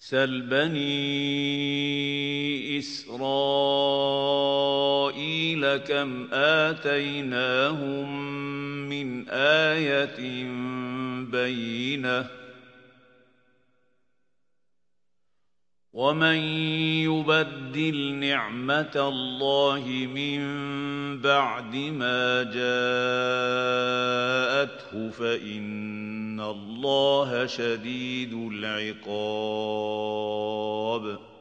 سل بني إسرائيل كم آتيناهم من آية بينة ومن يبدل نعمة الله من بعد ما جاءته فإن الله شديد العقاب